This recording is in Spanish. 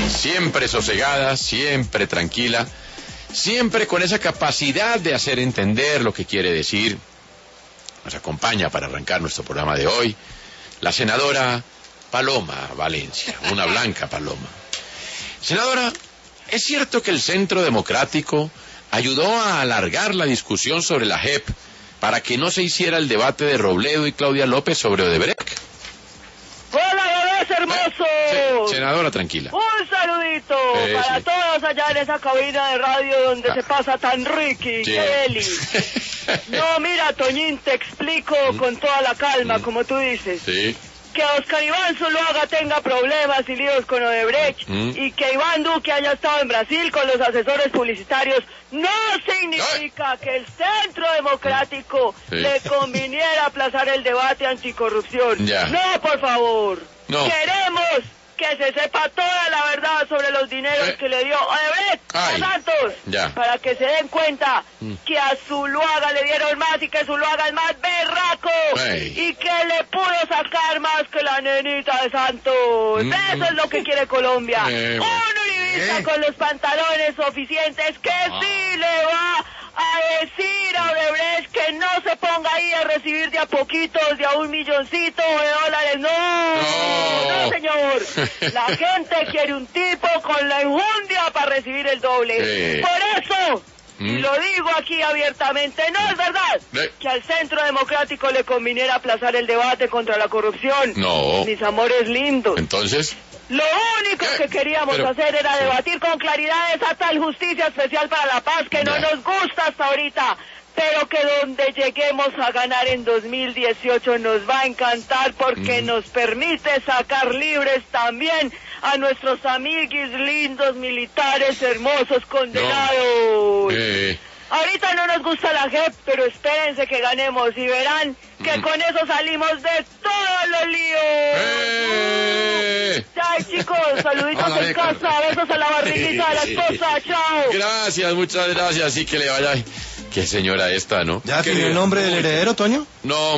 Siempre sosegada, siempre tranquila, siempre con esa capacidad de hacer entender lo que quiere decir. Nos acompaña para arrancar nuestro programa de hoy la senadora Paloma Valencia, una blanca paloma. Senadora, ¿es cierto que el Centro Democrático ayudó a alargar la discusión sobre la JEP para que no se hiciera el debate de Robledo y Claudia López sobre Odebrecht? ¡Hola, bebés hermosos! Senadora, tranquila. Un saludito para todos allá en esa cabina de radio donde se pasa tan riqui, Kelly. No, mira, Toñín, te explico con toda la calma, como tú dices. Sí. Que Oscar Iván Zuluaga tenga problemas y líos con Odebrecht y que Iván Duque haya estado en Brasil con los asesores publicitarios no significa que el Centro Democrático le conviniera aplazar el debate anticorrupción. Ya. No, por favor. No. Queremos que se sepa toda la verdad sobre los dineros que le dio Odebrecht a Santos, para que se den cuenta que a Zuluaga le dieron más y que Zuluaga es más berraco y que le pudo sacar más que la nenita de Santos. Eso es lo que quiere Colombia. Un uribista con los pantalones suficientes que sí le va a decir a Odebrecht que no se ponga ahí a recibir de a poquitos, de a $1 milloncito de dólares. No, señor. La gente quiere un tipo con la enjundia para recibir el doble. Por eso, y lo digo aquí abiertamente, no es verdad que al Centro Democrático le conviniera aplazar el debate contra la corrupción. No. Mis amores lindos. Entonces, lo único que queríamos hacer era debatir con claridad esa tal justicia especial para la paz que no nos gusta hasta ahorita, pero que donde lleguemos a ganar en 2018 nos va a encantar porque nos permite sacar libres también a nuestros amiguis lindos militares hermosos condenados. Ahorita no nos gusta la JEP, pero espérense que ganemos y verán que con eso salimos de todos los líos. Chao, chicos, saluditos en casa, besos a la barriguita de la esposa, chao. Gracias, muchas gracias, sí que le vaya. Qué señora esta, ¿no? ¿Ya tiene el nombre del heredero, Toño? No.